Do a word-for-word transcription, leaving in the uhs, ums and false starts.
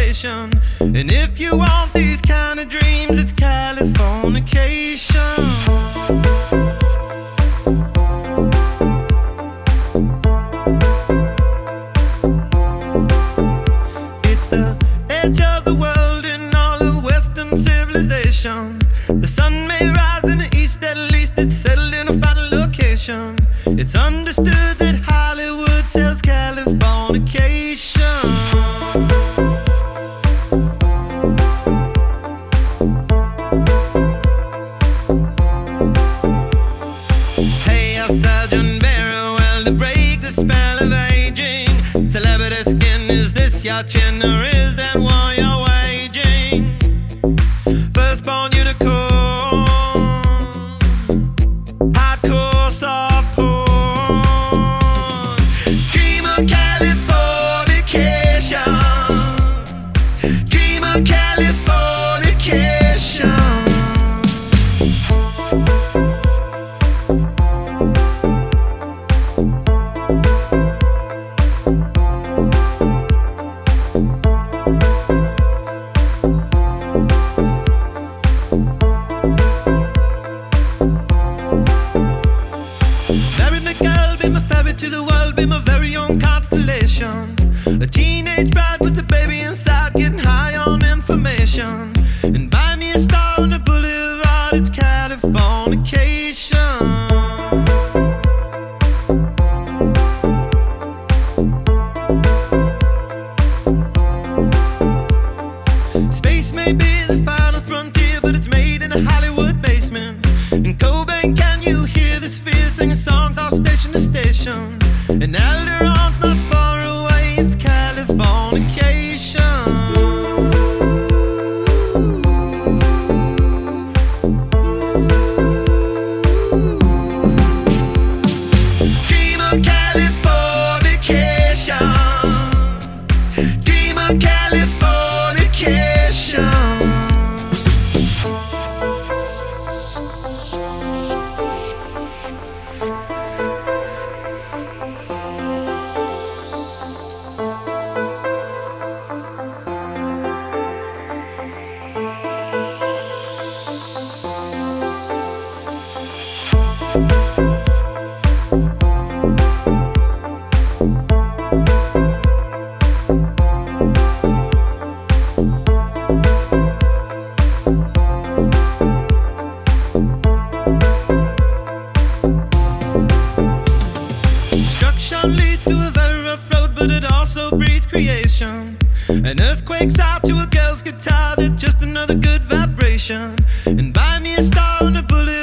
isolation. And if you want these kind of dreams, it's Californication. It's the edge of the world in all of Western civilization. The sun may rise in the east, at least it's settled in a final location. It's understood that Hollywood sells Californication. Hey, a Sergeant Barrow, well, to break the spell of aging, celebrity skin, is this your chin or is that war you're waging? Firstborn unicorn, hardcore soft porn. Dream of Californication, dream of Californication. To the world, be my very own constellation. A teenage bride with a baby inside, getting high on information. And buy me a star on the boulevard, it's Californication. Space may be the final frontier, but it's made in a Hollywood basement. In Cobain, can you hear the sphere singing songs off station to station? And Alderon's not far away, it's Californication. Dream of Californication, dream of Californication. Leads to a very rough road, but it also breeds creation. An earthquake's out to a girl's guitar, that's just another good vibration. And buy me a star on a bullet